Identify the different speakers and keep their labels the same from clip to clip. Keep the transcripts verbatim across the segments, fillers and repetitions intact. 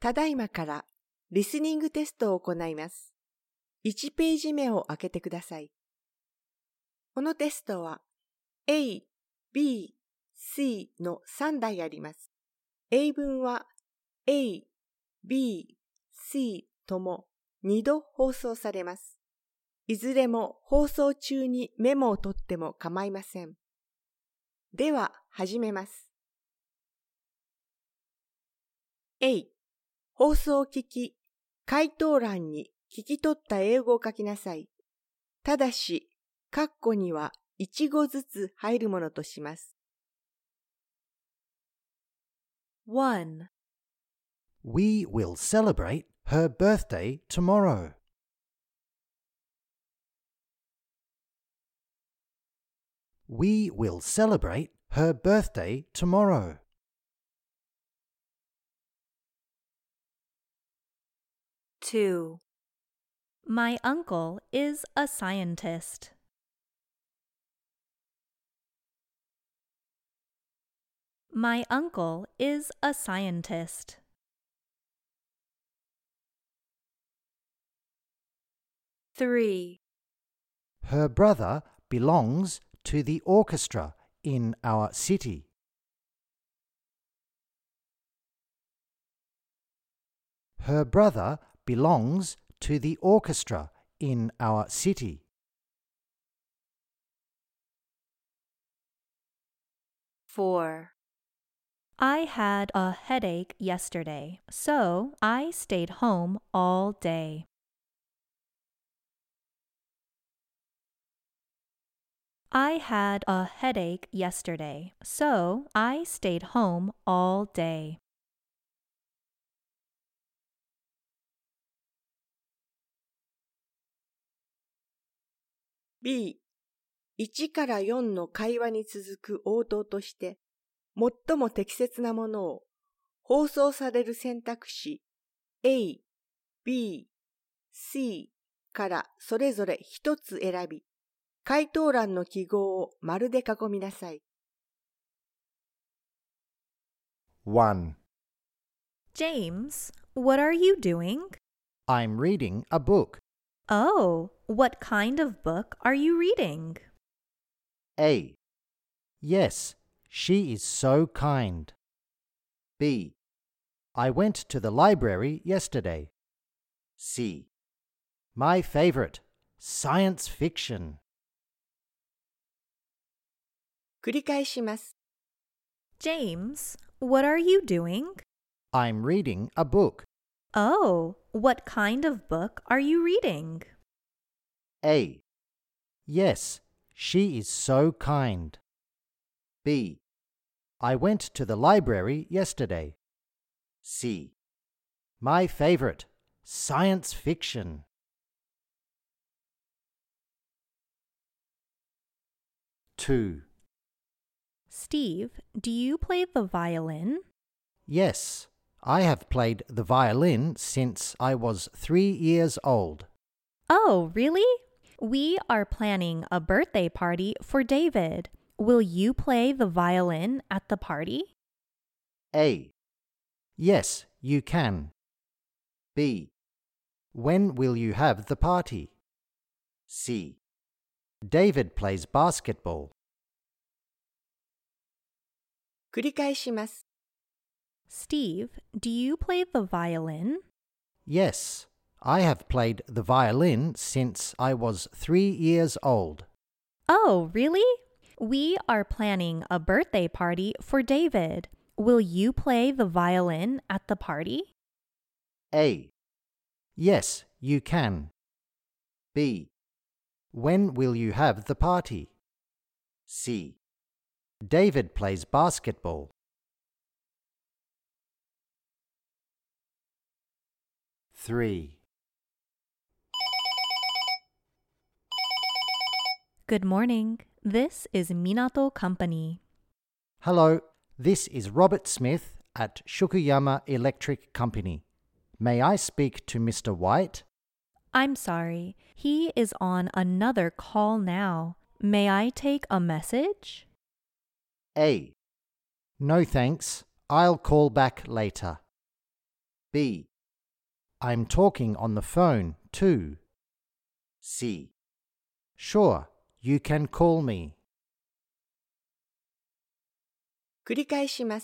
Speaker 1: ただいまからリスニングテストを行います。いちページ目を開けてください。このテストは A、B、C のさん台あります。英文は A、B、C ともにど放送されます。いずれも放送中にメモを取っても構いません。では始めます。A、放送を聞き、回答欄に聞き取った英語を書きなさい。ただし、括弧にはいち語ずつ入るものとします。
Speaker 2: one.
Speaker 3: We will celebrate her birthday tomorrow. We will celebrate her birthday tomorrow.
Speaker 2: two. My uncle is a scientist. My uncle is a scientist. three.
Speaker 3: Her brother belongs to the orchestra in our city. Her brother belongs to the orchestra in our city.
Speaker 2: four. I had a headache yesterday, so I stayed home all day. I had a headache yesterday, so I stayed home all day.
Speaker 1: B、いちからよんの会話に続く応答として、最も適切なものを放送される選択肢 A、B、C からそれぞれ一つ選び、回答欄の記号を丸で囲みなさい。
Speaker 3: one.
Speaker 2: James, what are you doing?
Speaker 3: I'm reading a book.
Speaker 2: Oh, what kind of book are you reading?
Speaker 3: A. Yes, she is so kind. B. I went to the library yesterday. C. My favorite, science fiction.
Speaker 1: 繰り返します。
Speaker 2: James, what are you doing?
Speaker 3: I'm reading a book.
Speaker 2: Oh, what kind of book are you reading?
Speaker 3: A. Yes, she is so kind. B. I went to the library yesterday. C. My favorite, science fiction. two.
Speaker 2: Steve, do you play the violin?
Speaker 3: Yes, I have played the violin since I was three years old.
Speaker 2: Oh, really? We are planning a birthday party for David. Will you play the violin at the party?
Speaker 3: A. Yes, you can. B. When will you have the party? C. David plays basketball.
Speaker 1: 繰り返します。
Speaker 2: Steve, do you play the violin?
Speaker 3: Yes, I have played the violin since I was three years old.
Speaker 2: Oh, really? We are planning a birthday party for David. Will you play the violin at the party?
Speaker 3: A. Yes, you can. B. When will you have the party? C. David plays basketball. three.
Speaker 2: Good morning. This is Minato Company.
Speaker 3: Hello, this is Robert Smith at Shukuyama Electric Company. May I speak to Mister White?
Speaker 2: I'm sorry. He is on another call now. May I take a message?
Speaker 3: A. No thanks. I'll call back later. B. I'm talking on the phone too. C. Sure, you can call me.
Speaker 1: 繰り返します。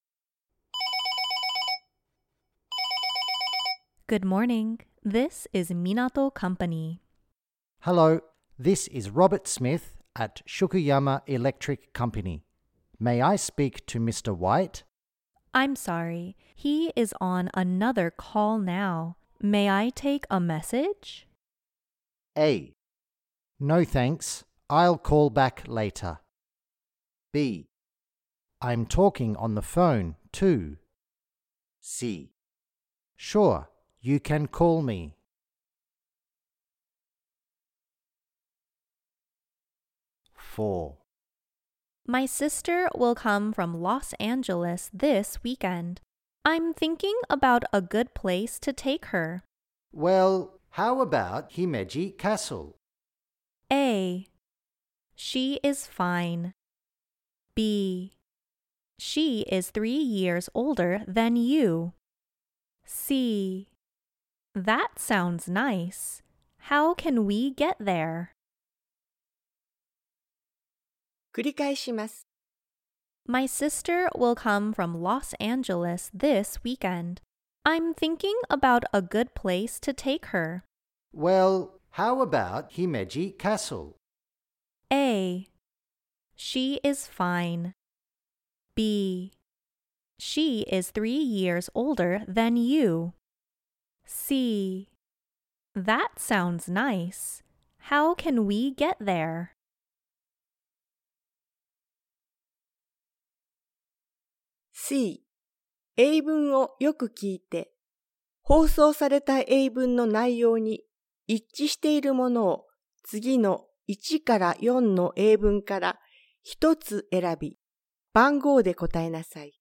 Speaker 2: Good morning. This is Minato Company.
Speaker 3: Hello, this is Robert Smith at Shukuyama Electric Company. May I speak to Mister White?
Speaker 2: I'm sorry. He is on another call now. May I take a message?
Speaker 3: A. No thanks. I'll call back later. B. I'm talking on the phone too. C. Sure, you can call me. 4.
Speaker 2: My sister will come from Los Angeles this weekend. I'm thinking about a good place to take her.
Speaker 3: Well, how about Himeji Castle?
Speaker 2: A. She is fine. B. She is three years older than you. C. That sounds nice. How can we get there?
Speaker 1: 繰り返します。
Speaker 2: My sister will come from Los Angeles this weekend. I'm thinking about a good place to take her.
Speaker 3: Well, how about Himeji Castle?
Speaker 2: A. She is fine. B. She is three years older than you. C. That sounds nice. How can we get there?
Speaker 1: シー. 英文をよく聞いて、放送された英文の内容に一致しているものを次のいちからよんの英文から一つ選び、番号で答えなさい。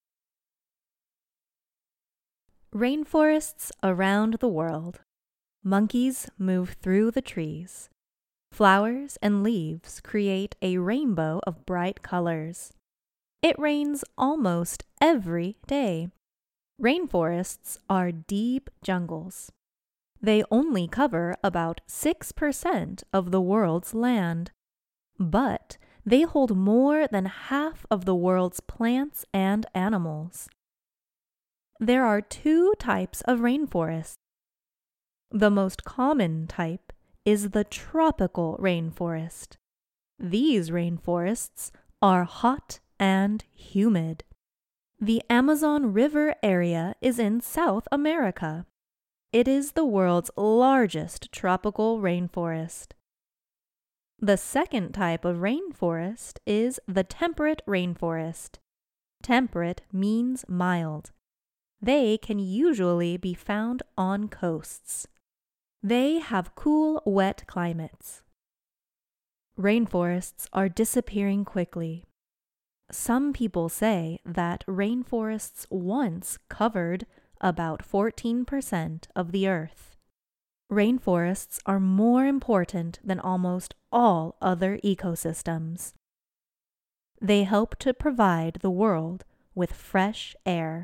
Speaker 2: Rainforests around the world. Monkeys move through the trees. Flowers and leaves create a rainbow of bright colors. It rains almost every day. Rainforests are deep jungles. They only cover about six percent of the world's land, but they hold more than half of the world's plants and animals. There are two types of rainforests. The most common type is the tropical rainforest. These rainforests are hot and humid. The Amazon River area is in South America. It is the world's largest tropical rainforest. The second type of rainforest is the temperate rainforest. Temperate means mild. They can usually be found on coasts. They have cool, wet climates. Rainforests are disappearing quickly. Some people say that rainforests once covered about fourteen percent of the earth. Rainforests are more important than almost all other ecosystems. They help to provide the world with fresh air.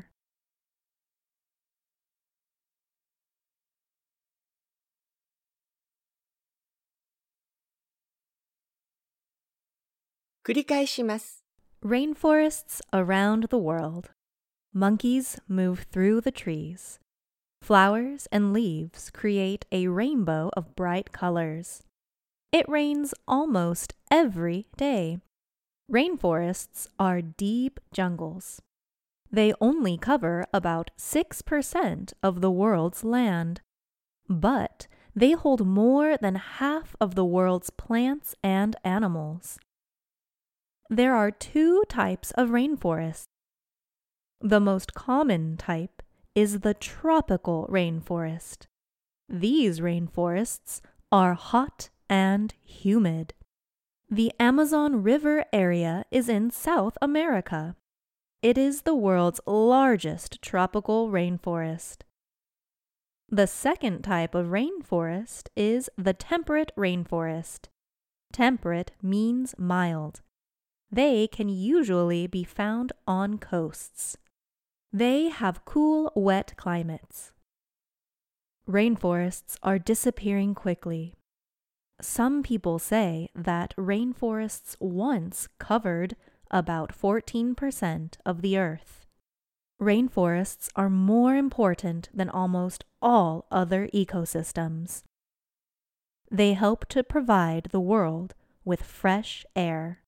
Speaker 1: 繰り返します。
Speaker 2: Rainforests around the world. Monkeys move through the trees. Flowers and leaves create a rainbow of bright colors. It rains almost every day. Rainforests are deep jungles. They only cover about six percent of the world's land, but they hold more than half of the world's plants and animals. There are two types of rainforests. The most common type is the tropical rainforest. These rainforests are hot and humid. The Amazon River area is in South America. It is the world's largest tropical rainforest. The second type of rainforest is the temperate rainforest. Temperate means mild. They can usually be found on coasts. They have cool, wet climates. Rainforests are disappearing quickly. Some people say that rainforests once covered about fourteen percent of the earth. Rainforests are more important than almost all other ecosystems. They help to provide the world with fresh air.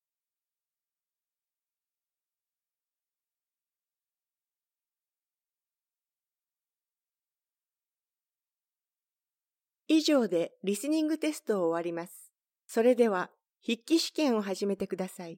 Speaker 1: 以上でリスニングテストを終わります。それでは筆記試験を始めてください。